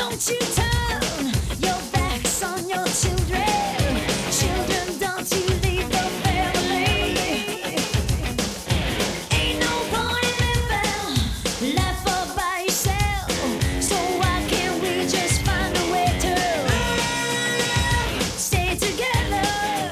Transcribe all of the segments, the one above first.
Don't you turn your backs on your children. Children, don't you leave the family. Ain't no point in living life all by yourself. So why can't we just find a way to stay together?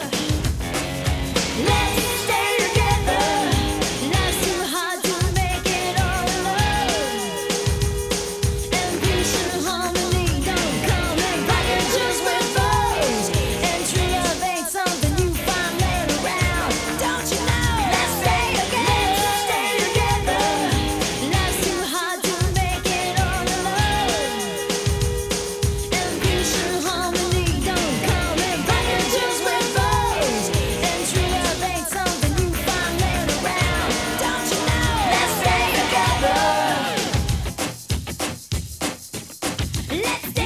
Let's stay together. Life's too hard to make it all alone. And peace and harmony don't come in packages with bows. And true love ain't something you find laying around. Don't you know? Let's stay together. Let's stay together. Life's too hard to make it all alone. And peace and harmony don't come in packages with bows. And true love ain't something you find laying around. Don't you know? Let's stay together. Let's stay